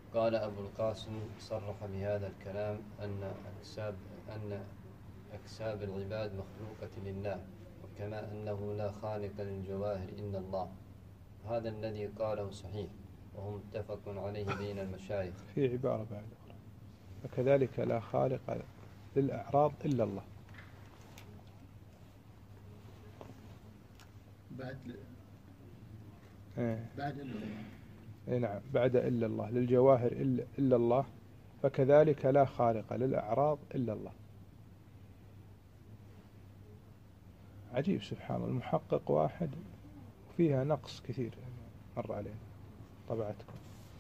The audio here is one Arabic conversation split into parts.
قال أبو القاسم صرح بهذا الكلام أن أكساب العباد مخلوقة لله، وكما أنه لا خالق للجواهر إلا الله. هذا الذي قاله صحيح، وهو متفق عليه بين المشايخ. في عبارة بعد أخرى: وكذلك لا خالق للأعراض إلا الله. بعد إلا الله. نعم، بعد إلا الله، للجواهر إلا الله، فكذلك لا خالق للأعراض إلا الله. عجيب سبحان الله، المحقق واحد وفيها نقص كثير مر علينا طبعتكم.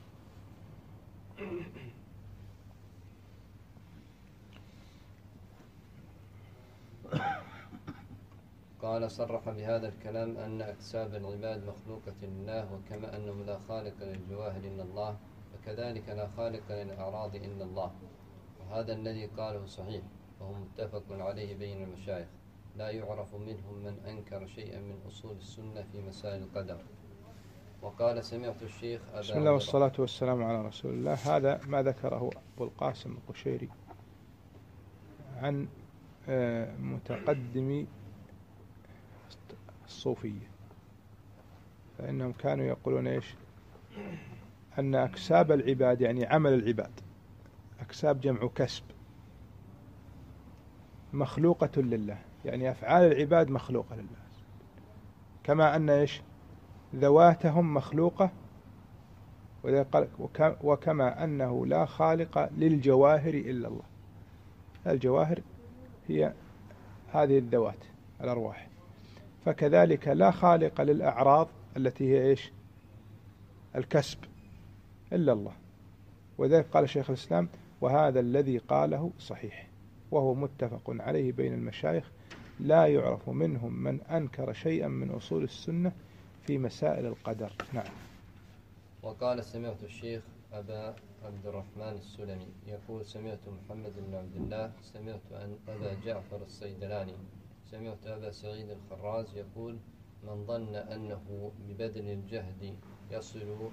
قال صرح بهذا الكلام أن أكساب العباد مخلوقة لله، وكما أنه لا خالق للجواهر إلا الله، فكذلك لا خالق للأعراض إلا الله. وهذا الذي قاله صحيح، وهو متفق عليه بين المشايخ، لا يعرف منهم من أنكر شيئا من أصول السنة في مسائل القدر. وقال سمعت الشيخ بسم الله والصلاة والسلام على رسول الله. هذا ما ذكره أبو القاسم القشيري عن متقدمي الصوفية، فإنهم كانوا يقولون إيش؟ أن أكساب العباد، يعني عمل العباد، أكساب جمع كسب، مخلوقة لله، يعني أفعال العباد مخلوقة لله، كما أن إيش؟ ذواتهم مخلوقة، وكما أنه لا خالق للجواهر إلا الله. الجواهر هي هذه الذوات الأرواح، فكذلك لا خالق للأعراض التي هي إيش؟ الكسب إلا الله. وذلك قال شيخ الإسلام: وهذا الذي قاله صحيح، وهو متفق عليه بين المشايخ، لا يعرف منهم من أنكر شيئا من أصول السنة في مسائل القدر. نعم. وقال سمعت الشيخ أبا عبد الرحمن السلمي يقول: سمعت محمد بن عبد الله، سمعت أبا جعفر الصيدلاني، سمعت أبا سعيد الخراز يقول: من ظن أنه ببذل الجهد يصل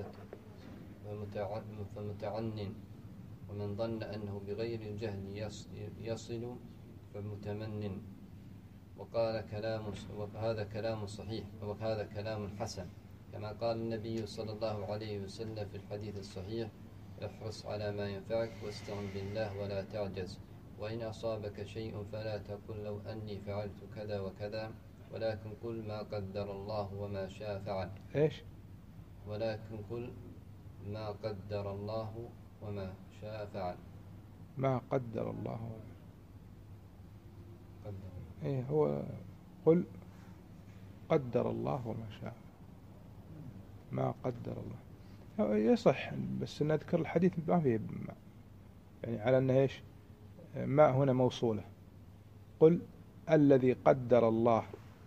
فمتعنن، ومن ظن أنه بغير الجهد يصل فمتمنن. وهذا كلام صحيح، وهذا كلام حسن، كما قال النبي صلى الله عليه وسلم في الحديث الصحيح: احرص على ما ينفعك واستعن بالله ولا تعجز، وإن أصابك شيء فلا تقل لو أني فعلت كذا وكذا، ولكن قل ما قدر الله وما شاء فعل. إيش؟ ولكن قل ما قدر الله وما شاء فعل. ما قدر الله قدر. إيه هو قل قدر الله وما شاء، ما قدر الله يصح، بس نذكر الحديث ما فيه يعني على أنه إيش؟ ما هنا موصولة. قل الذي قدر الله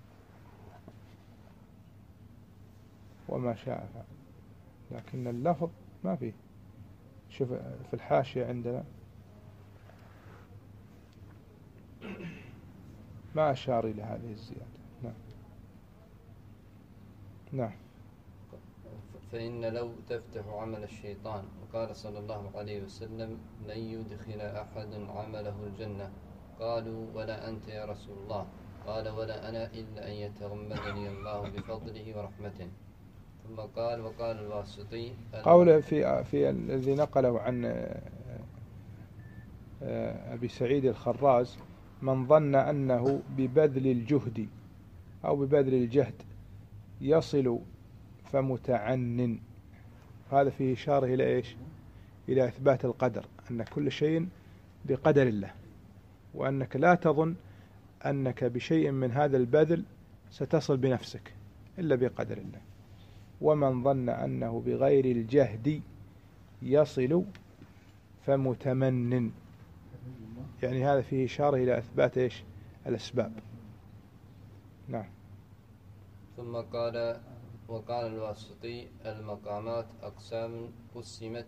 وما شاء فعل، لكن اللفظ ما فيه. شوف في الحاشية عندنا ما أشار إلى هذه الزيادة. نعم. نعم. فإن لو تفتح عمل الشيطان، وقال صلى الله عليه وسلم: لن يدخل أحد عمله الجنة. قالوا: ولا أنت يا رسول الله؟ قال: ولا أنا إلا أن يتغمدني الله بفضله ورحمته. ثم قال: وقال الواسطي قوله في الذي نقله عن أبي سعيد الخراز: من ظن أنه ببذل الجهد أو ببذل الجهد يصل فمتعنن، هذا فيه إشارة إلى إيش؟ إلى إثبات القدر، أن كل شيء بقدر الله، وأنك لا تظن أنك بشيء من هذا البذل ستصل بنفسك إلا بقدر الله. ومن ظن أنه بغير الجهد يصل فمتمنن، يعني هذا فيه إشارة إلى إثبات إيش؟ الأسباب. نعم. ثم قال: وقال الواسطي: المقامات أقسام قسمت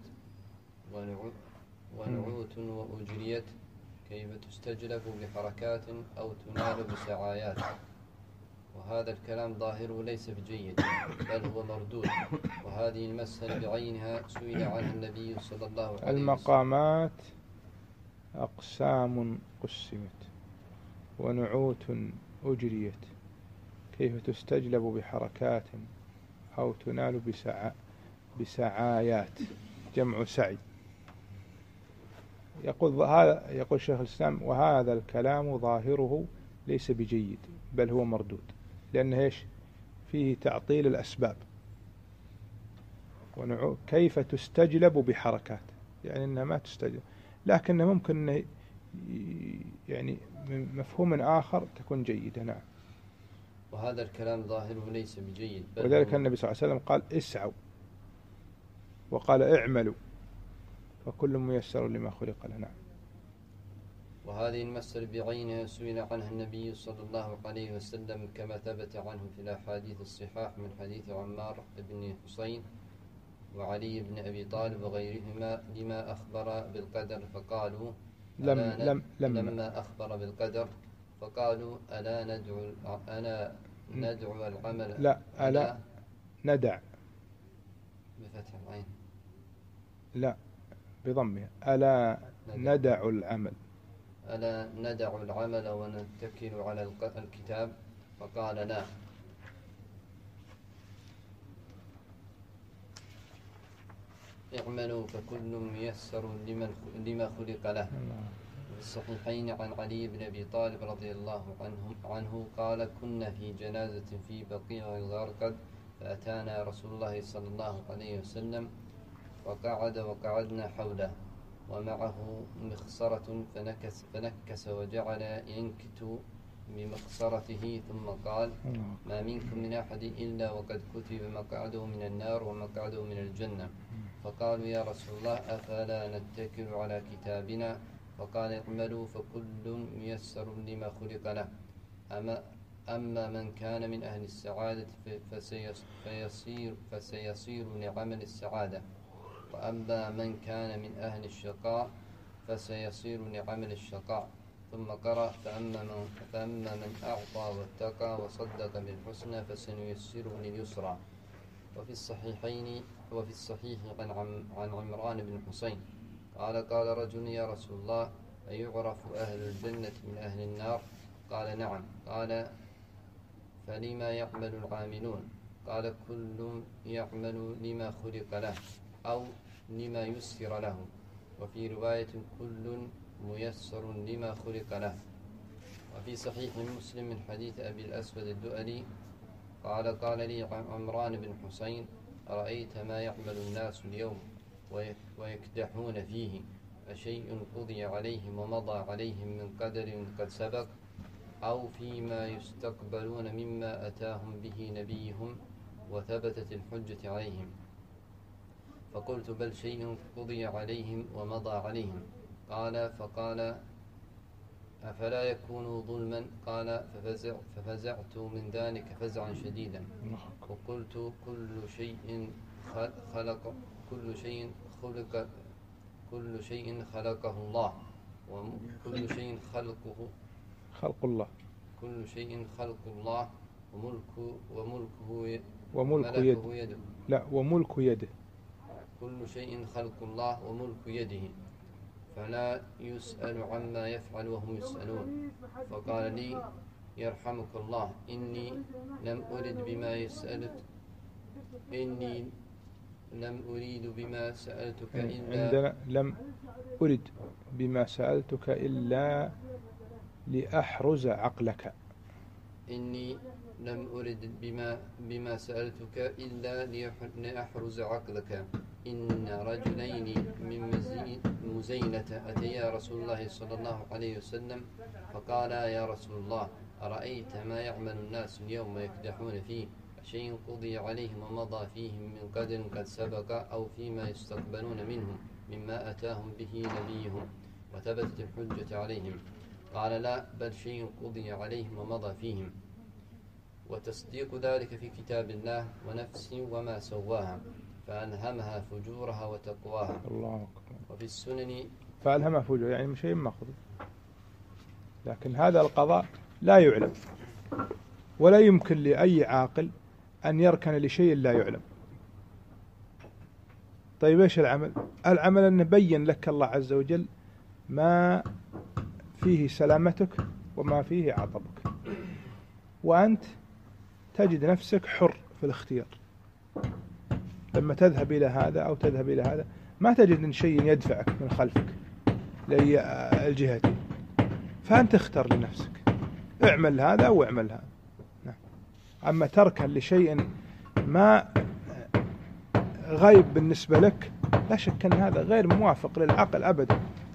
ونعوت وأجريت، كيف تستجلب بحركات أو تنال بسعايات. وهذا الكلام ظاهره ليس بجيد بل هو مردود. وهذه المسألة بعينها سئل عنها النبي صلى الله عليه وسلم. المقامات أقسام قسمت ونعوت أجريت، كيف تستجلب بحركات أو تنال بسعايات، جمع سعي. يقول شيخ الإسلام: وهذا الكلام ظاهره ليس بجيد بل هو مردود، لأنه فيه تعطيل الأسباب. كيف تستجلب بحركات، يعني أنها ما تستجلب، لكن ممكن يعني من مفهوم آخر تكون جيدة. نعم. وهذا الكلام ظاهره ليس بجيد وذلك النبي صلى الله عليه وسلم قال: اسعوا، وقال: اعملوا، فكل ميسر لما خلق له. نعم. وهذه المسألة بعينها سئل عنها النبي صلى الله عليه وسلم كما ثبت عنه في الأحاديث الصحاح من حديث عمار بن حسين وعلي بن أبي طالب وغيرهما لما أخبر بالقدر، فقالوا لما أخبر بالقدر فقالوا ألا ندعو العمل. لا، ألا ندع بفتح العين، لا بضمها، ألا ندع العمل، ألا ندع العمل ونتكل على الكتاب، فقال لا. اعملوا فكل ميسر لما خلق له. في الصحيحين عن علي بن أبي طالب رضي الله عنه قال: كنا في جنازة في بقيع الغرقد، فأتانا رسول الله صلى الله عليه وسلم وقعدنا حوله ومعه مخصرة، فنكس وجعل ينكت بمخصرته، ثم قال: ما منكم من أحد إلا وقد كتب مقعده من النار ومقعده من الجنة. فقالوا: يا رسول الله أفلا نتكل على كتابنا؟ فقال: اعملوا فكل ميسر لما خلق له. أما من كان من أهل السعادة فسيصير لعمل السعادة، وأما من كان من أهل الشقاء فسيصير لعمل الشقاء. ثم قرأ: فأما من أعطى واتقى وصدق بالحسنى فسنيسره لليسرى. وفي الصحيح عن عمران بن حسين قال رجل: يا رسول الله أيعرف أهل الجنة من أهل النار؟ قال: نعم. قال: فلما يعمل العاملون؟ قال: كل يعمل لما خلق له أو لما يسر له. وفي رواية: كل ميسر لما خلق له. وفي صحيح مسلم من حديث أبي الأسود الدؤلي قال لي عمران بن حسين: أرأيت ما يعمل الناس اليوم ويكدحون فيه، أشيء قضي عليهم ومضى عليهم من قدر قد سبق، أو فيما يستقبلون مما أتاهم به نبيهم وثبتت الحجة عليهم؟ فقلت: بل شيء قضي عليهم ومضى عليهم. فقال: أفلا يكون ظلما؟ قال: ففزعت من ذلك فزعا شديدا، وقلت: كل شيء خلقه الله، وكل شيء خلق الله، كل شيء خلق الله وملك يده. لا، وملك يده. كل شيء خلق الله وملك يده، فلا يسأل عما يفعل وهم يسألون. فقال لي: يرحمك الله، إني لم أرد بما سألتك إلا عندنا لم أرد بما سألتك إلا لأحرز عقلك. إني لم أرد بما سألتك إلا لأحرز عقلك. إن رجلين من مزينة أتيا رسول الله صلى الله عليه وسلم فقالا: يا رسول الله أرأيت ما يعمل الناس اليوم يكدحون فيه، شيء قضي عليهم ومضى فيهم من قدر قد سبق، أو فيما يستقبلون منهم مما أتاهم به نبيهم وثبتت الحجة عليهم؟ قال: لا، بل شيء قضي عليهم ومضى فيهم، وتصديق ذلك في كتاب الله ونفس وما سواها فألهمها فجورها وتقواها. الله أكبر. وفي السنن فألهمها فجورها يعني شيء مقضي، لكن هذا القضاء لا يعلم، ولا يمكن لأي عاقل أن يركن لشيء لا يعلم. طيب إيش العمل؟ العمل أن بين لك الله عز وجل ما فيه سلامتك وما فيه عطبك، وأنت تجد نفسك حر في الاختيار. لما تذهب إلى هذا أو تذهب إلى هذا ما تجد أن شيء يدفعك من خلفك لأي الجهتين، فأنت اختر لنفسك، اعمل هذا أو اعمل هذا. أما تركا لشيء ما غيب بالنسبة لك لا شك أن هذا غير موافق للعقل أبدا.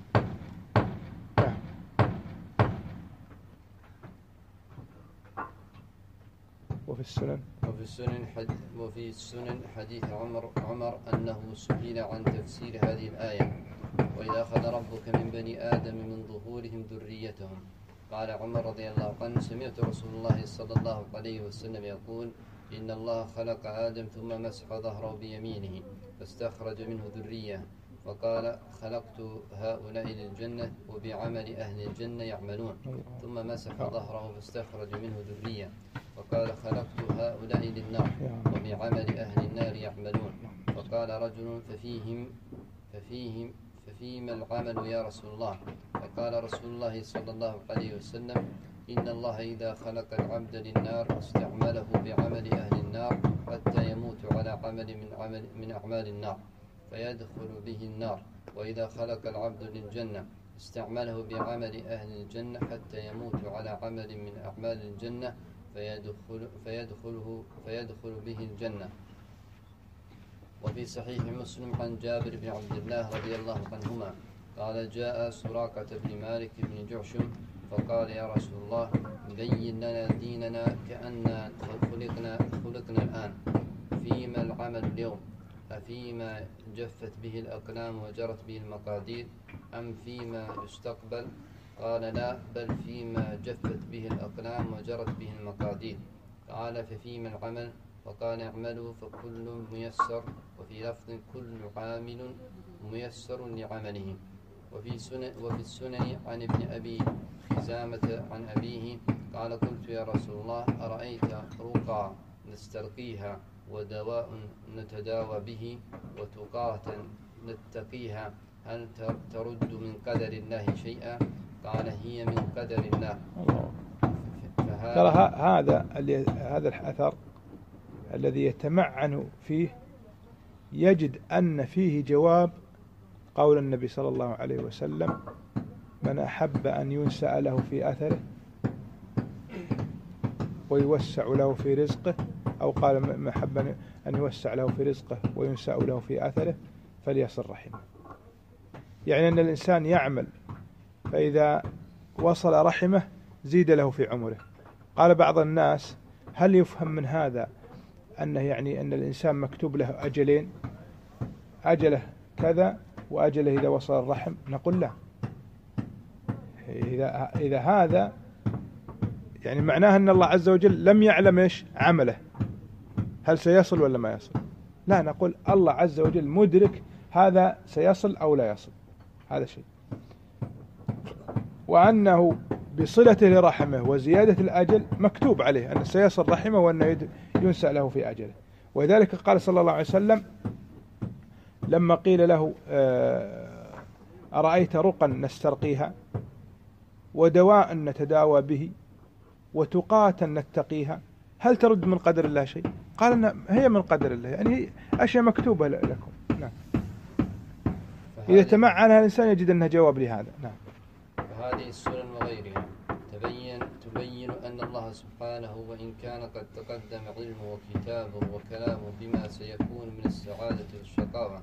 وفي السنن حديث عمر أنه سئل عن تفسير هذه الآية: وإذا أخذ ربك من بني آدم من ظهورهم ذريتهم. قال عمر رضي الله عنه: سمعت رسول الله صلى الله عليه وسلم يقول: إن الله خلق آدم ثم مسح ظهره بيمينه فاستخرج منه ذرية، فقال: خلقت هؤلاء للجنة وبعمل أهل الجنة يعملون، ثم مسح ظهره فاستخرج منه ذرية، وقال: خلقت هؤلاء للنار وبعمل أهل النار يعملون، فقال رجل: ففيما العمل يا رسول الله؟ فقال رسول الله صلى الله عليه وسلم: إن الله إذا خلق العبد للنار استعمله بعمل أهل النار حتى يموت على عمل من أعمال النار فيدخل به النار، وإذا خلق العبد للجنة استعمله بعمل أهل الجنة حتى يموت على عمل من أعمال الجنة فيدخل به الجنة. وفي صحيح مسلم عن جابر بن عبد الله رضي الله عنهما قال: جاء سراقة بن مالك بن جعشم فقال: يا رسول الله، بين لنا ديننا كأننا خلقنا الآن، فيما العمل اليوم؟ أفيما جفت به الأقلام وجرت به المقادير أم فيما يستقبل؟ قال: لا، بل فيما جفت به الأقلام وجرت به المقادير. قال: ففيما العمل؟ فقال: اعملوا فكل ميسر، وفي لفظ: كل عامل ميسر لعمله. وفي السنن عن ابن أبي خزامة عن أبيه قال: قلت: يا رسول الله، أرأيت رقى نسترقيها ودواء نتداوى به وتقاة نتقيها، هل ترد من قدر الله شيئا؟ قال: هي من قدر الله. ترى هذا الأثر الذي يتمعن فيه يجد أن فيه جواب قول النبي صلى الله عليه وسلم: من أحب أن ينسأ له في أثره ويوسع له في رزقه، أو قال: من أحب أن يوسع له في رزقه وينسأ له في أثره فليصل رحمه. يعني أن الإنسان يعمل فإذا وصل رحمه زيد له في عمره. قال بعض الناس: هل يفهم من هذا أنه يعني أن الإنسان مكتوب له أجلين، أجله كذا وأجله إذا وصل الرحم؟ نقول لا. إذا هذا يعني معناه أن الله عز وجل لم يعلم إيش عمله، هل سيصل ولا ما يصل. لا، نقول الله عز وجل مدرك هذا سيصل أو لا يصل، هذا شيء. وأنه بصلته لرحمه وزيادة الأجل مكتوب عليه أن سيصل رحمه وأنه ينسأ له في أجله. ولذلك قال صلى الله عليه وسلم لما قيل له: أرأيت رقا نسترقيها ودواء نتداوى به وتقاة نتقيها، هل ترد من قدر الله شيء؟ قال: إن هي من قدر الله، يعني هي أشياء مكتوبة لكم. نعم. إذا تمعنها الإنسان يجد أنها جواب لهذا. نعم. فهذه السنن وغيرها تبين أن الله سبحانه وإن كان قد تقدم علمه وكتابه وكلامه بما سيكون من السعادة والشقاوة،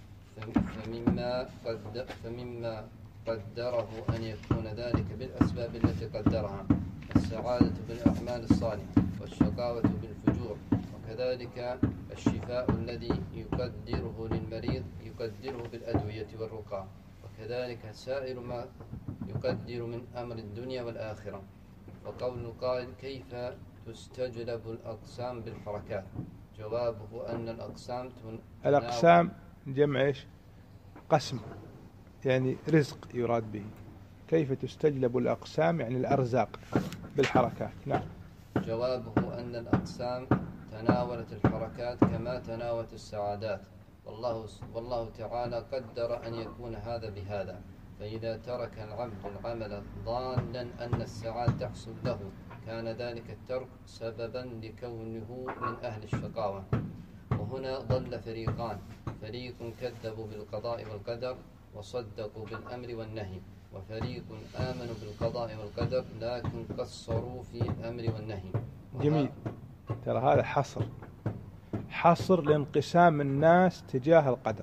فمما قدره أن يكون ذلك بالأسباب التي قدرها: السعادة بالأعمال الصالحة والشقاوة بالفجور، وكذلك الشفاء الذي يقدره للمريض يقدره بالأدوية والرقى، وكذلك سائر ما يقدر من أمر الدنيا والآخرة. وقول القائل: كيف تستجلب الأقسام بالحركات؟ جوابه أن الأقسام جمع إيش؟ قسم، يعني رزق يراد به. كيف تستجلب الأقسام يعني الأرزاق بالحركات. نعم. جوابه أن الأقسام تناولت الحركات كما تناولت السعادات، والله تعالى قدر أن يكون هذا بهذا. فإذا ترك العبد العمل ظانا أن السعادة تحصل له كان ذلك الترك سببا لكونه من أهل الشقاوة. وهنا ضل فريقان: فريق كذبوا بالقضاء والقدر وصدقوا بالأمر والنهي، وفريق آمنوا بالقضاء والقدر لكن قصروا في الأمر والنهي. جميل. ترى هذا حصر لانقسام الناس تجاه القدر.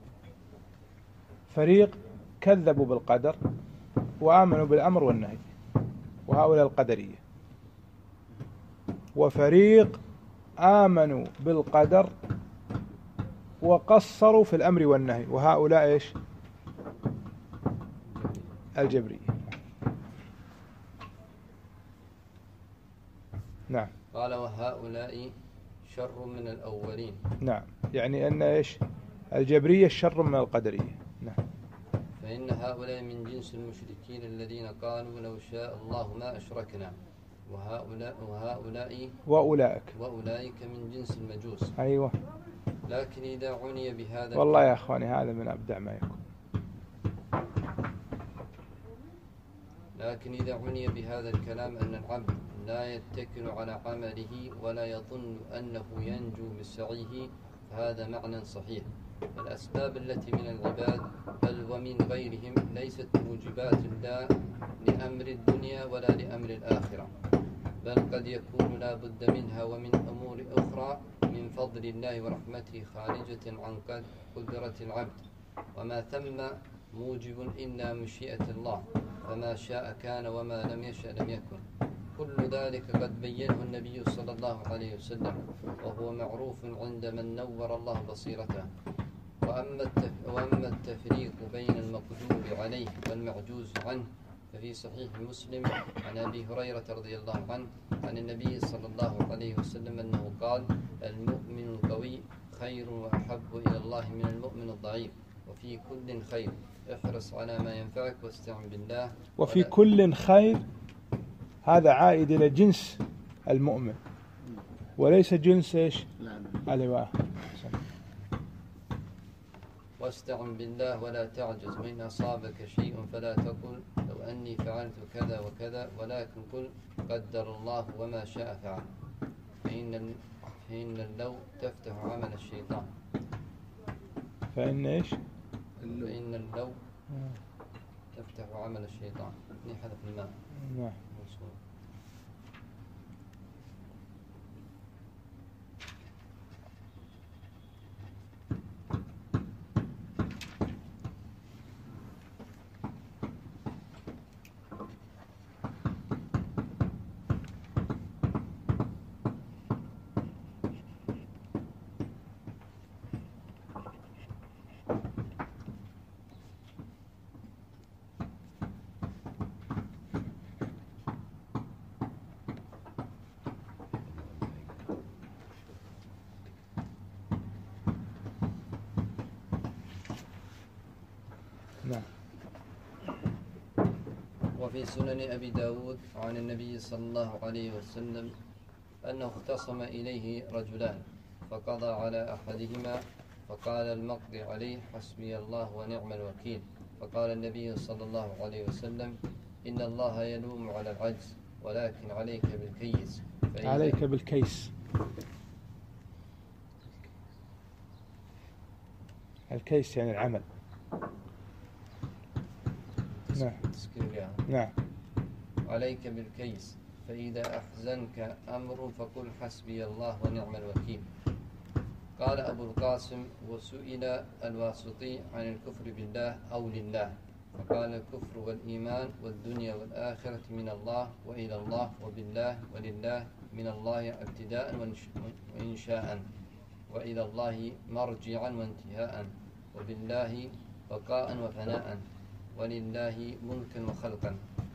فريق كذبوا بالقدر وآمنوا بالأمر والنهي، وهؤلاء القدرية. وفريق آمنوا بالقدر وقصروا في الأمر والنهي، وهؤلاء إيش؟ الجبرية. نعم. قال: وهؤلاء شر من الأولين. نعم، يعني أن إيش؟ الجبرية شر من القدرية. نعم. فإن هؤلاء من جنس المشركين الذين قالوا لو شاء الله ما أشركنا، وأولئك من جنس المجوس. أيوة. لكن إذا عني بهذا والله يا أخواني هذا من أبدع ما يكون. لكن إذا عني بهذا الكلام أن العبد لا يتكل على عمله ولا يظن أنه ينجو بسعيه فهذا معنى صحيح. الأسباب التي من العباد بل ومن غيرهم ليست موجبات لا لأمر الدنيا ولا لأمر الآخرة، بل قد يكون لا بد منها ومن أمور أخرى من فضل الله ورحمته خارجة عن قدرة العبد، وما ثم موجب إلا مشيئة الله، فما شاء كان وما لم يشأ لم يكن. كل ذلك قد بينه النبي صلى الله عليه وسلم، وهو معروف عند من نور الله بصيرته. وأما التفريق بين المقدور عليه والمعجوز عنه ففي صحيح مسلم عن أبي هريرة رضي الله عنه عن النبي صلى الله عليه وسلم أنه قال: المؤمن القوي خير وأحب إلى الله من المؤمن الضعيف، وفي كل خير، احرص على ما ينفعك واستعن بالله. وفي كل خير هذا عائد إلى جنس المؤمن وليس جنس إيش؟ الإيواء. واستعن بالله ولا تعجز، وإن أصابك شيء فلا تقل لو أني فعلت كذا وكذا، ولكن قل قدر الله وما شاء فعل، فإن اللو تفتح عمل الشيطان. فإن إيش؟ فإن اللو تفتح عمل الشيطان. حذف الماء. نعم. نعم. وفي سنن أبي داود عن النبي صلى الله عليه وسلم أنه اختصم إليه رجلان فقضى على أحدهما فقال المقضي عليه حسبي الله ونعم الوكيل، فقال النبي صلى الله عليه وسلم إن الله يلوم على العجز ولكن عليك بالكيس. عليك بالكيس. الكيس يعني العمل. نعم. نعم. عليك بالكيس، فإذا أحزنك أمر فقل حسبي الله ونعم الوكيل. قال أبو القاسم: وسئل الواسطي عن الكفر بالله أو لله، فقال الكفر والإيمان والدنيا والآخرة من الله وإلى الله وبالله ولله، من الله ابتداء وإنشاء، وإلى الله مرجعا وانتهاء، وبالله بقاء وفناء، ولله ملكا وخلقا.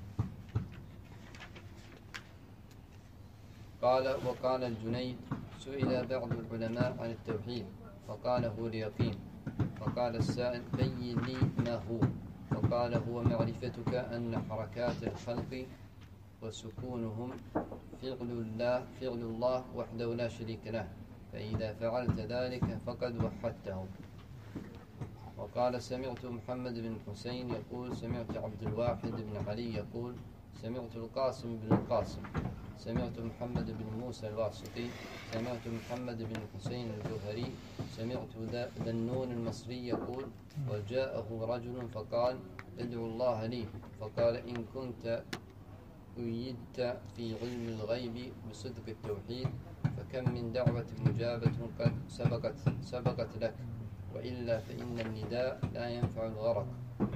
وقال الجنيد: سئل بعض العلماء عن التوحيد فقال هو اليقين، فقال السائل: بين لي ما هو، فقال هو معرفتك أن حركات الخلق وسكونهم فعل الله وحده لا شريك له، فإذا فعلت ذلك فقد وحدته. وقال سمعت محمد بن حسين يقول سمعت عبد الواحد بن علي يقول سمعت القاسم بن القاسم سمعت محمد بن موسى الواسطي سمعت محمد بن حسين الجوهري سمعت ذنون المصري يقول وجاءه رجل فقال ادعو الله لي، فقال إن كنت أيدت في علم الغيب بصدق التوحيد فكم من دعوة مجابة قد سبقت لك، وإلا فإن النداء لا ينفع الغرق،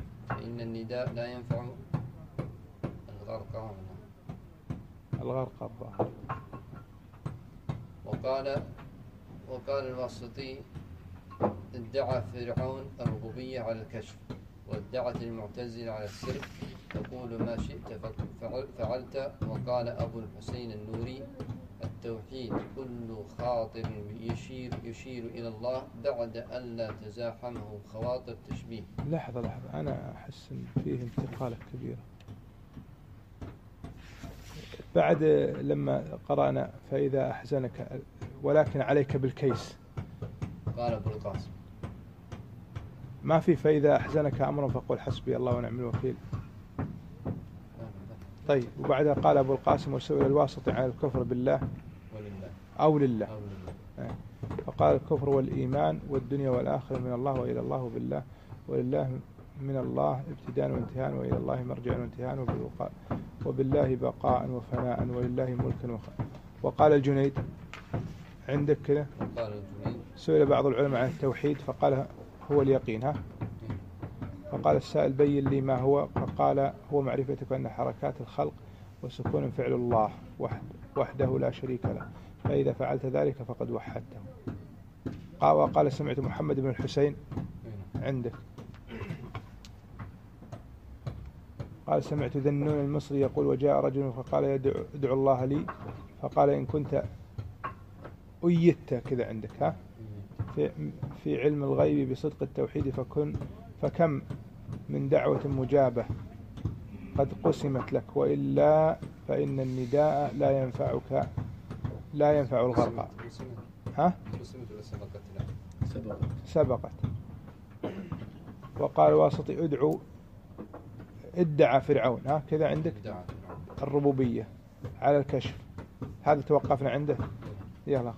الغرق الظاهر. وقال الواسطي ادعى فرعون الربوبية على الكشف، وادعت المعتزلة على السر، تقول ما شئت فعلت. وقال أبو الحسين النوري التوحيد كل خاطر يشير إلى الله بعد أن لا تزاحمه خواطر تشبيه. لحظة أنا أحس إن فيه انتقالة كبيرة. بعد لما قرأنا فإذا أحزنك ولكن عليك بالكيس، قال أبو القاسم ما في فإذا أحزنك أمر فقل حسبي الله ونعم الوكيل. طيب وبعدها قال أبو القاسم وسئل الواسطي عن الكفر بالله أو لله، فقال الكفر والإيمان والدنيا والآخرة من الله وإلى الله بالله، ولله من الله ابتداء وانتهاء، وإلى الله مرجع وانتهاء، وبالله بقاء وفناء، ولله ملك وقال الجنيد عندك كذا سئل بعض العلماء عن التوحيد فقال هو اليقين فقال السائل بين لي ما هو، فقال هو معرفتك أن حركات الخلق وسكون فعل الله وحده لا شريك له، فإذا فعلت ذلك فقد وحدته. وقال سمعت محمد بن الحسين عندك، قال سمعت ذنون المصري يقول وجاء رجل فقال ادعو الله لي، فقال إن كنت أيدت كذا عندك في علم الغيب بصدق التوحيد فكم من دعوة مجابة قد قسمت لك، وإلا فإن النداء لا ينفع الغرق. سبقت. وقال واسطي ادعى فرعون كذا عندك الربوبية على الكشف، هذا توقفنا عنده. يلا.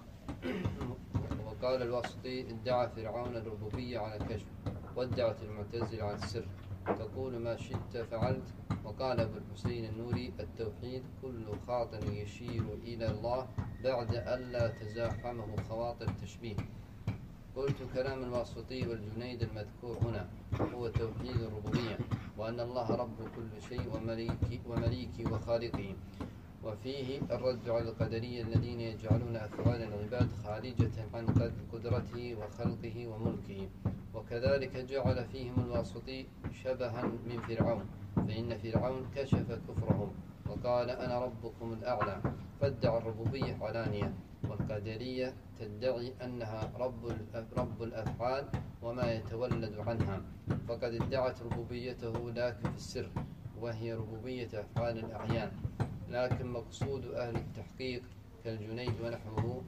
وقال الواسطي ادعى فرعون الربوبية على الكشف، وادعت المعتزلة على السر، تقول ما شئت فعلت. وقال أبو الحسين النوري التوحيد كل خاطر يشير إلى الله بعد ألا تزاحمه خواطر تشبيه. قلت كلام الواسطي والجنيد المذكور هنا هو توحيد الربوبية، وأن الله رب كل شيء ومليكي وخالقه، وفيه الرد على القدرية الذين يجعلون أفعال العباد خارجة عن قدرته وخلقه وملكه. وكذلك جعل فيهم الواسطي شبها من فرعون، فإن فرعون كشف كفرهم وقال أنا ربكم الأعلى، فادعى الربوبية علانية، والقدرية تدعي أنها رب الأفعال وما يتولد عنها، فقد ادعت ربوبيته لكن في السر، وهي ربوبية أفعال الأعيان. لكن مقصود أهل التحقيق كالجنيد ونحوه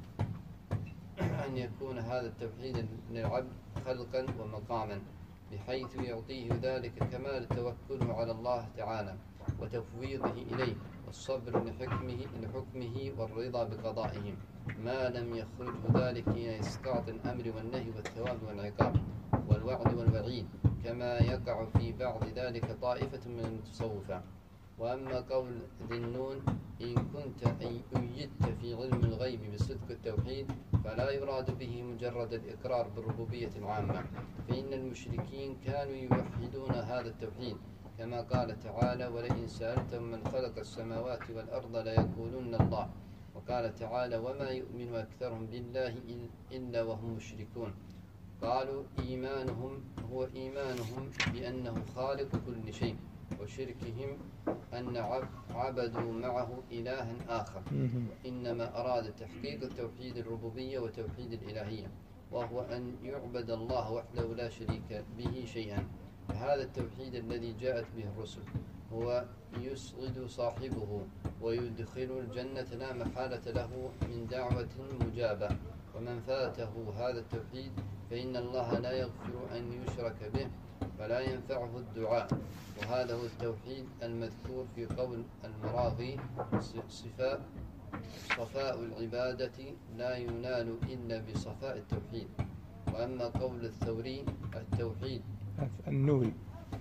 أن يكون هذا التوحيد للعبد خلقا ومقاما، بحيث يعطيه ذلك كمال توكله على الله تعالى وتفويضه إليه، والصبر لحكمه والرضا بقضائه، ما لم يخرجه ذلك إلى إسقاط الأمر والنهي والثواب والعقاب والوعد والوعيد، كما يقع في بعض ذلك طائفة من المتصوفة. وأما قول ذي النون إن كنت أيدت في علم الغيب بصدق التوحيد، فلا يراد به مجرد الإقرار بالربوبية العامة، فإن المشركين كانوا يوحدون هذا التوحيد، كما قال تعالى ولئن سألتم من خلق السماوات والأرض ليقولن الله. وقال تعالى وما يؤمن أكثرهم بالله إلا وهم مشركون. قالوا إيمانهم هو إيمانهم بأنه خالق كل شيء، وشركهم أن عبدوا معه إلها آخر، إنما أراد تحقيق توحيد الربوبية وتوحيد الإلهية، وهو أن يعبد الله وحده لا شريك به شيئا. هذا التوحيد الذي جاءت به الرسل، هو يسعد صاحبه ويدخل الجنة لا محالة له من دعوة مجابة. ومن فاته هذا التوحيد فإن الله لا يغفر أن يشرك به فلا ينفعه الدعاء. وهذا هو التوحيد المذكور في قول المراغي: صفاء العبادة لا ينال إلا بصفاء التوحيد. وأما قول الثوري: التوحيد النوري.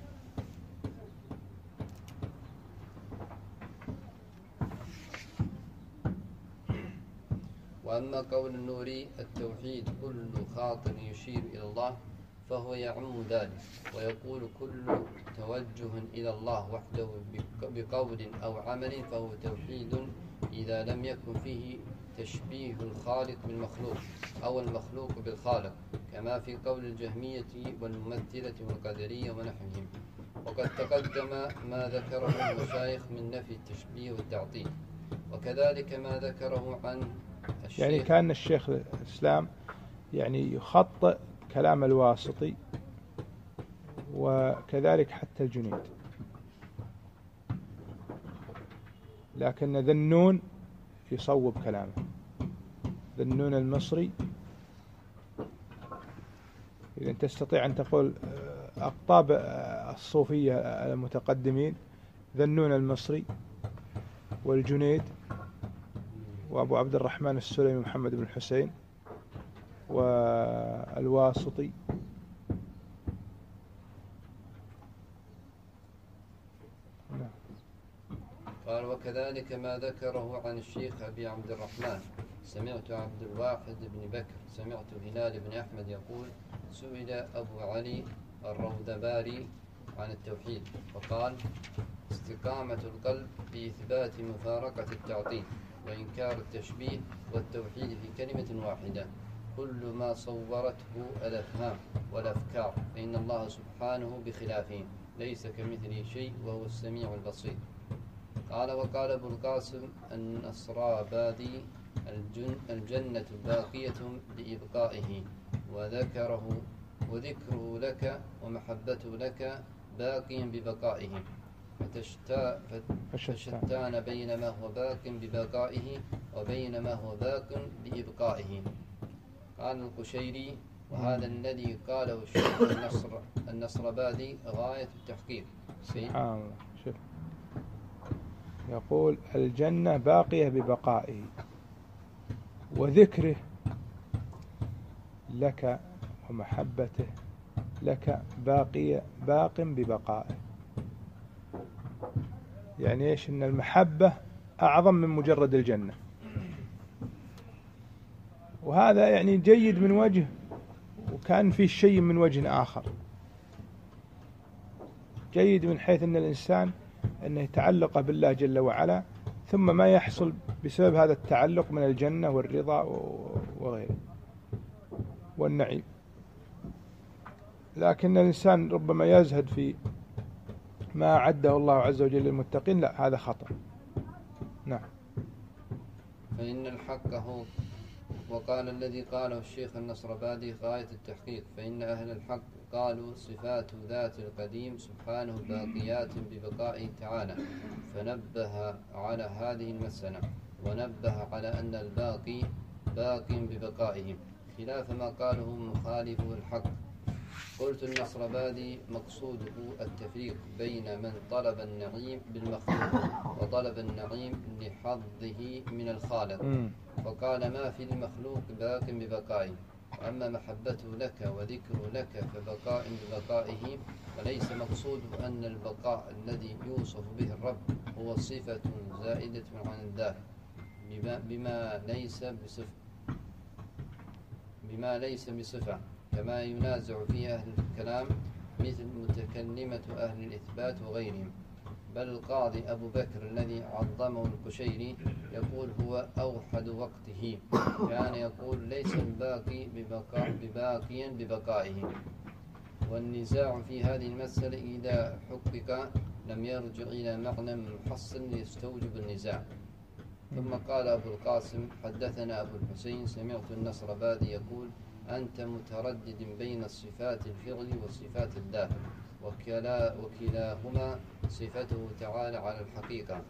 وأما قول النوري: التوحيد كل خاطر يشير إلى الله فهو يعم ذلك، ويقول كل توجه إلى الله وحده بقول أو عمل فهو توحيد إذا لم يكن فيه تشبيه الخالق بالمخلوق أو المخلوق بالخالق، كما في قول الجهمية والممثلة والقدرية ونحوهم. وقد تقدم ما ذكره المشايخ من نفي التشبيه والتعطيل، وكذلك ما ذكره عن الشيخ. يعني كان الشيخ الإسلام يعني يخطئ كلام الواسطي وكذلك حتى الجنيد، لكن ذنون يصوب كلامه. ذنون المصري، إذا تستطيع أن تقول أقطاب الصوفية المتقدمين: ذنون المصري والجنيد وأبو عبد الرحمن السلمي محمد بن الحسين والواسطي. قال: وكذلك ما ذكره عن الشيخ أبي عبد الرحمن: سمعت عبد الواحد بن بكر سمعت هلال بن أحمد يقول: سئل أبو علي الروذباري عن التوحيد فقال: استقامة القلب بإثبات مفارقة التعطيل وإنكار التشبيه والتوحيد في كلمة واحدة كل ما صورته الأفهام والأفكار، فإن الله سبحانه بخلافه ليس كمثله شيء وهو السميع البصير. قال: وقال أبو القاسم النصرابادي: الجنة باقية بإبقائه، وذكره لك ومحبته لك باقي ببقائه، فشتان بين ما هو باق ببقائه وبين ما هو باق بإبقائه. قال القشيري: وهذا الذي قاله الشيخ النصرابادي غاية التحقيق. سبحان الله. شوف، يقول: الجنة باقية ببقائه وذكره لك ومحبته لك باق ببقائه. يعني إيش؟ إن المحبة أعظم من مجرد الجنة، وهذا يعني جيد من وجه، وكان فيه شيء من وجه آخر. جيد من حيث أن الإنسان أنه يتعلق بالله جل وعلا، ثم ما يحصل بسبب هذا التعلق من الجنة والرضا وغيره والنعيم. لكن الإنسان ربما يزهد في ما أعده الله عز وجل للمتقين، لا، هذا خطأ. نعم. فإن الحق هو، وقال الذي قاله الشيخ النصرابادي غاية التحقيق، فإن أهل الحق قالوا صفات ذات القديم سبحانه باقيات ببقائه تعالى، فنبه على هذه المسألة، ونبه على أن الباقي باق ببقائه، خلاف ما قاله مخالفه الحق. قلت النصرابادي مقصوده التفريق بين من طلب النعيم بالمخلوق وطلب النعيم لحظه من الخالق، فقال: ما في المخلوق باق ببقائه. وأما محبته لك وذكره لك فبقاء ببقائه، وليس مقصود أن البقاء الذي يوصف به الرب هو صفة زائدة عن الذات بما ليس بصفة، كما ينازع فيه أهل الكلام مثل متكلمة أهل الإثبات وغيرهم. بل القاضي أبو بكر الذي عظمه القشيري يقول: هو أوحد وقته، كان يقول: ليس الباقي بباقيا ببقائه. والنزاع في هذه المسألة إذا حقق لم يرجع إلى معنى محصل يستوجب النزاع. ثم قال أبو القاسم: حدثنا أبو الحسين سمعت النصرابادي يقول: أنت متردد بين صفات الفعل وصفات الذات، وكلاهما صفته تعالى على الحقيقة.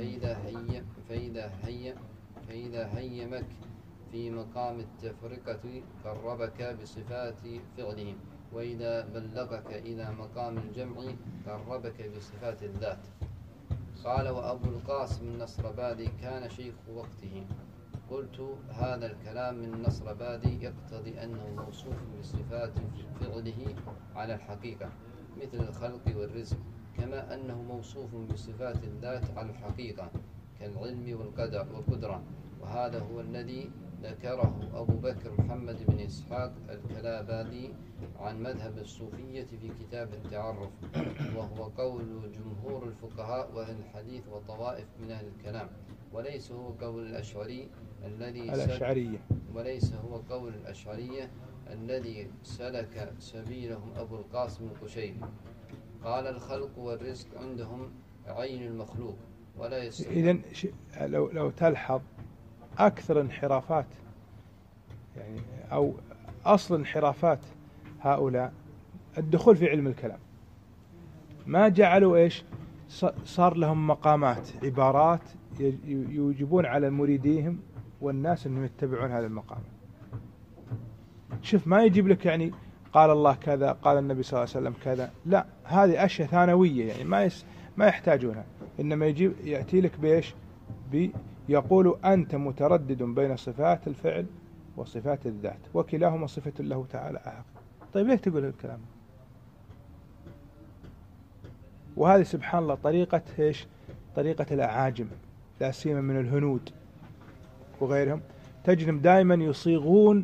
فإذا هيمك في مقام التفرقة قربك بصفات فعلهم، وإذا بلغك إلى مقام الجمع قربك بصفات الذات. قال: وأبو القاسم النصربادي كان شيخ وقته. قلت: هذا الكلام من النصربادي يقتضي أنه موصوف بصفات فعله على الحقيقة مثل الخلق والرزق، كما أنه موصوف بصفات الذات على الحقيقة كالعلم والقدرة. وهذا هو الذي ذكره أبو بكر محمد بن إسحاق الكلابادي عن مذهب الصوفية في كتاب التعرف، وهو قول جمهور الفقهاء وأهل الحديث وطوائف من أهل الكلام، وليس هو قول الأشعرية الذي سلك سبيلهم أبو القاسم القشيري. قال: الخلق والرزق عندهم عين المخلوق ولا يستحق. إذن لو تلحظ أكثر انحرافات يعني أو أصل انحرافات هؤلاء الدخول في علم الكلام. ما جعلوا إيش؟ صار لهم مقامات، عبارات يوجبون على مريديهم والناس أنهم يتبعون هذا المقام. شوف، ما يجيب لك يعني قال الله كذا، قال النبي صلى الله عليه وسلم كذا، لا، هذه أشياء ثانوية يعني ما يحتاجونها. إنما يأتي لك بإيش؟ يقول أنت متردد بين صفات الفعل وصفات الذات، وكلاهما صفة له تعالى أحق. طيب ليه تقول الكلام؟ وهذه سبحان الله طريقة إيش؟ طريقة الأعاجم، لا سيما من الهنود وغيرهم، تجدهم دائما يصيغون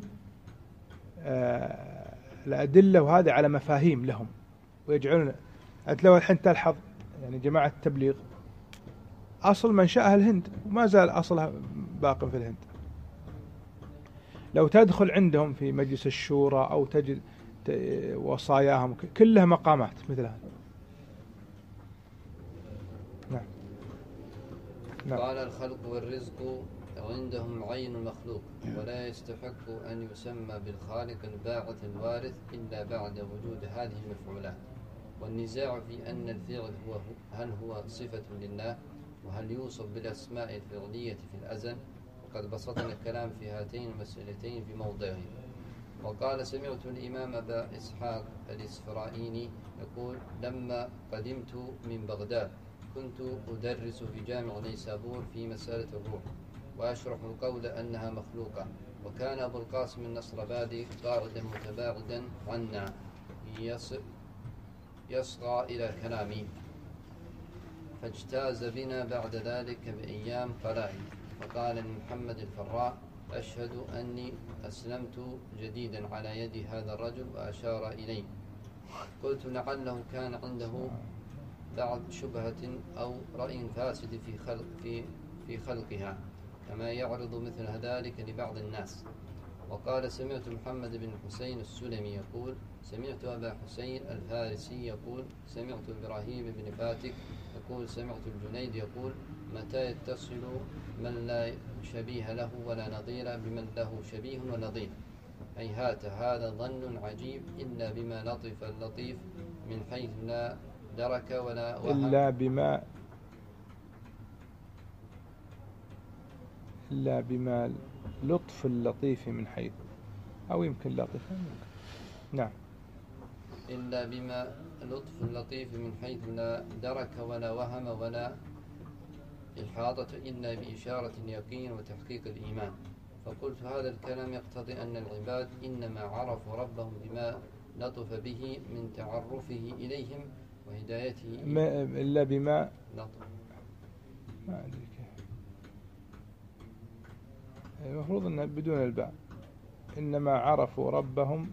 الأدلة وهذا على مفاهيم لهم ويجعلون. أنت لو الحين تلحظ يعني جماعة التبليغ أصل منشأها الهند وما زال أصلها باق في الهند. لو تدخل عندهم في مجلس الشورى أو تجد وصاياهم كلها مقامات مثل هذا. نعم. قال: الخلق والرزق عندهم عين المخلوق ولا يستحق أن يسمى بالخالق الباعث الوارث إلا بعد وجود هذه المفعولات. والنزاع في أن الفعل هل هو صفة لله، وهل يوصف بالأسماء الفعلية في الأزل، وقد بسطنا الكلام في هاتين المسألتين في موضعهم. وقال: سمعت الإمام أبا إسحاق الإسفرائيني يقول: لما قدمت من بغداد كنت أدرس في جامع نيسابور في مسألة الروح وأشرح القول أنها مخلوقة، وكان أبو القاسم النصربادي قاعدا متباعدا عنا يصغى إلى كلامي، فاجتاز بنا بعد ذلك بأيام قلائل، فقال لمحمد الفراء: أشهد أني أسلمت جديدا على يد هذا الرجل، وأشار إلي. قلت: لعله كان عنده بعض شبهة أو رأي فاسد في خلقها، كما يعرض مثل ذلك لبعض الناس. وقال: سمعت محمد بن حسين السلمي يقول: سمعت أبا حسين الفارسي يقول: سمعت إبراهيم بن فاتك يقول: سمعت الجنيد يقول: متى يتصل من لا شبيه له ولا نظير بمن له شبيه ونظير؟ هيهات، هذا ظن عجيب، إلا بما لطف اللطيف من حيث لا درك ولا وهم، إلا بما لطف اللطيف من حيث، أو يمكن لطيف. نعم. إلا بما لطف اللطيف من حيث لا درك ولا وهم ولا إحاطة، إلا بإشارة اليقين وتحقيق الإيمان. فقلت: هذا الكلام يقتضي أن العباد إنما عرفوا ربهم بما لطف به من تعرفه إليهم وهدايته إلا بما لطف. ما أدري كيف، المفروض أنه بدون الباء. إنما عرفوا ربهم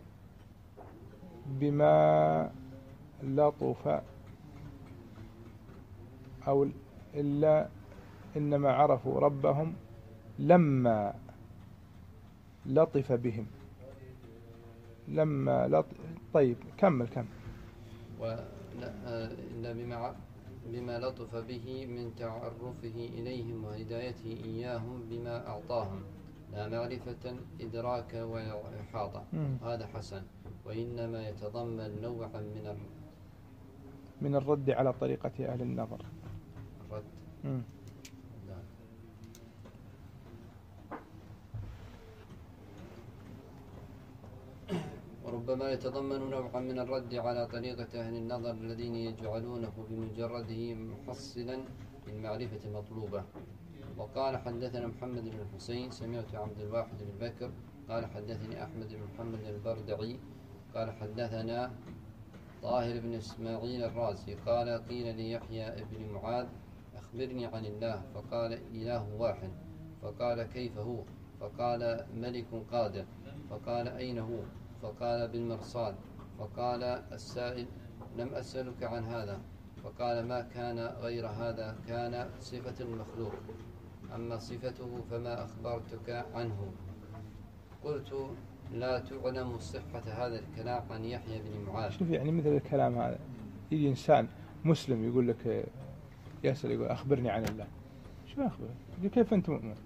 بما لطف، أو إلا إنما عرفوا ربهم لما لطف بهم، لما لطف. طيب كمل. إلا بما لطف به من تعرفه إليهم وهدايته إياهم بما أعطاهم، لا معرفة إدراك وإحاطة، هذا حسن، وإنما يتضمن نوعا من الرد على طريقة أهل النظر. الرد. وربما يتضمن نوعا من الرد على طريقة أهل النظر الذين يجعلونه بمجرده محصلا للمعرفة المطلوبة. وقال حدثنا محمد بن الحسين سمعت عبد الواحد بن بكر قال حدثني أحمد بن محمد البردعي قال حدثنا طاهر بن إسماعيل الرازي قال قيل ليحيى بن معاذ أخبرني عن الله، فقال إله واحد، فقال كيف هو؟ فقال ملك قادر، فقال أين هو؟ فقال بالمرصاد، فقال السائل لم أسألك عن هذا، فقال ما كان غير هذا، كان صفة المخلوق، أما صفته فما أخبرتك عنه. قلت لا تعلم صحة هذا الكلام عن يحيى بن معاذ. شوف يعني مثل الكلام هذا يجي إنسان مسلم يقول لك يسأل يقول أخبرني عن الله، شو أخبرك؟ كيف أنت مؤمن؟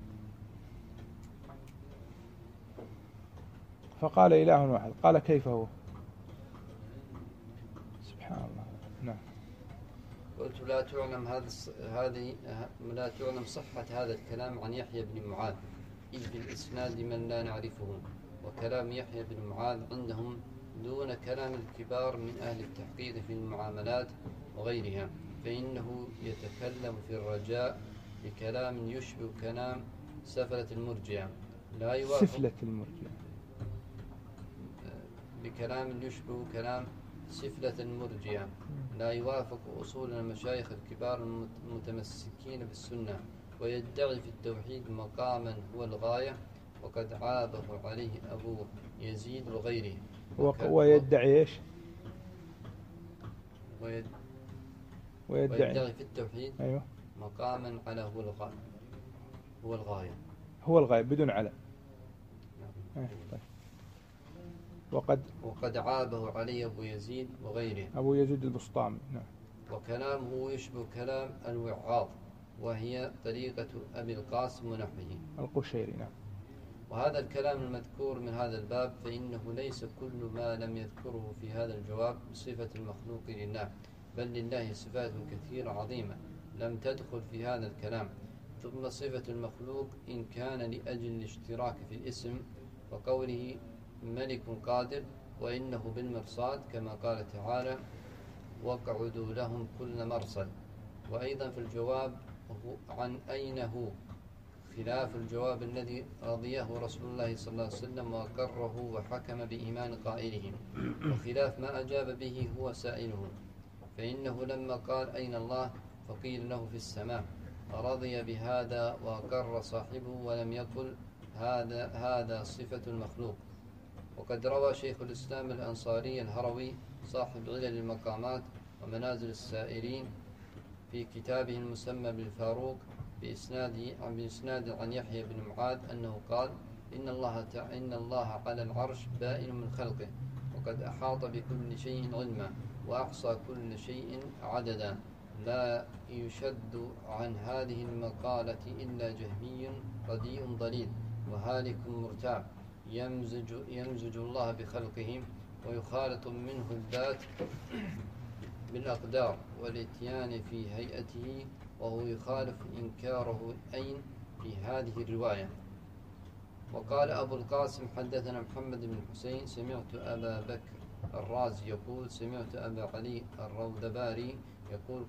فقال إله واحد، قال كيف هو؟ سبحان الله. نعم. قلت لا تعلم صحة هذا الكلام عن يحيى بن معاذ، إذ في الإسناد من لا نعرفه، وكلام يحيى بن معاذ عندهم دون كلام الكبار من أهل التحقيق في المعاملات وغيرها، فإنه يتكلم في الرجاء بكلام يشبه كلام سفلة المرجئة لا يوافق سفلة المرجئة بكلام يشبه كلام سفلة المرجئة لا يوافق أصول المشايخ الكبار المتمسكين بالسنة، ويدعي في التوحيد مقاما هو الغاية، وقد عابه عليه أبو يزيد وغيره. ويدعي إيش؟ ويدعي في التوحيد أيوه مقاما على هو الغاية هو الغاية بدون على. طيب. وقد عابه عليه أبو يزيد وغيره، أبو يزيد البسطامي. نعم. وكلامه يشبه كلام الوعاظ، وهي طريقة أبي القاسم ونحوه القشيري. نعم. وهذا الكلام المذكور من هذا الباب فإنه ليس كل ما لم يذكره في هذا الجواب بصفة المخلوق لله، بل لله صفات كثيرة عظيمة لم تدخل في هذا الكلام. ثم صفة المخلوق إن كان لأجل الاشتراك في الاسم وقوله ملك قادر، وإنه بالمرصاد كما قال تعالى واقعدوا لهم كل مرصد. وأيضا في الجواب عن أين هو خلاف الجواب الذي رضيه رسول الله صلى الله عليه وسلم وأقره وحكم بإيمان قائله، وخلاف ما أجاب به هو سائله، فإنه لما قال أين الله فقيل له في السماء رضي بهذا وأقر صاحبه ولم يقل هذا صفة المخلوق. وقد روى شيخ الإسلام الأنصاري الهروي صاحب علل المقامات ومنازل السائرين في كتابه المسمى بالفاروق بإسناد عن يحيى بن معاذ أنه قال إن الله على العرش بائن من خلقه، وقد أحاط بكل شيء علما، وأحصى كل شيء عددا، لا يشد عن هذه المقالة إلا جهمي رديء ضليل وهالك مرتاب يمزج الله بخلقه، ويخالط منه الذات بالأقدار والاتيان في هيئته، وهو يخالف إنكاره أين في هذه الرواية. وقال أبو القاسم حدثنا محمد بن الحسين سمعت أبا بكر الرازي يقول سمعت أبا علي الروذباري يقول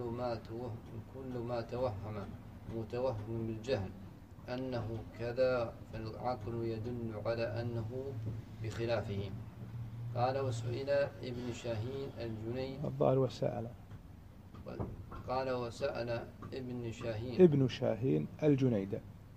كل ما توهم متوهم بالجهل أنه كذا فالعقل يدل على أنه بخلافه. قال وسئل ابن شاهين الجنيد الظاهر وسأل قال وسأل ابن شاهين الجنيد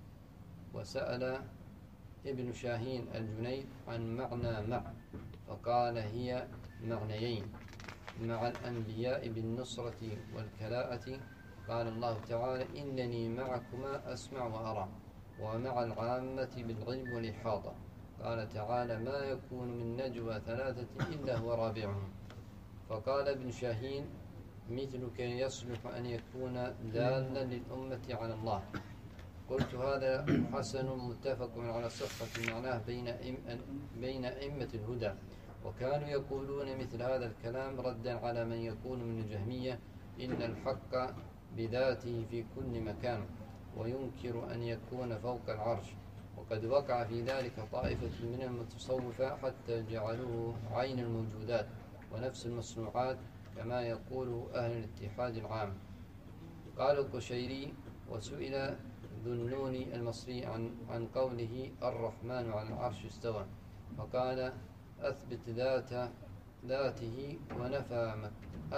وسأل ابن شاهين الجنيد عن معنى مع، فقال هي معنيين مع الأنبياء بالنصرة والكلاءة. قال الله تعالى إنني معكما أسمع وأرى، ومع العامة بالعلم والإحاطة. قال تعالى ما يكون من نجوى ثلاثة إلا هو رابعهم. فقال ابن شاهين مثلك يصلح أن يكون دالا للأمة على الله، قلت هذا حسن متفق على صحة معناه بين أئمة الهدى، وكانوا يقولون مثل هذا الكلام ردا على من يقول من الجهمية إن الحق بذاته في كل مكان، وينكر أن يكون فوق العرش. وقد وقع في ذلك طائفة من المتصوفة حتى جعلوه عين الموجودات ونفس المصنوعات كما يقول أهل الاتحاد العام. قال القشيري: وسئل ذو النون المصري عن قوله الرحمن على العرش استوى، فقال: أثبت ذاته ونفى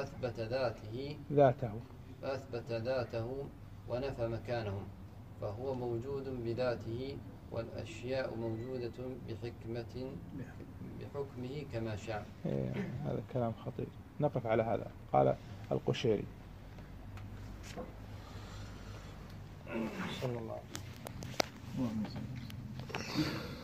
أثبت ذاته ونفى مكانه، فهو موجود بذاته، والأشياء موجودة بحكمه كما شاء. هذا كلام خطير، نقف على هذا. قال القشيري صلى الله عليه وسلم.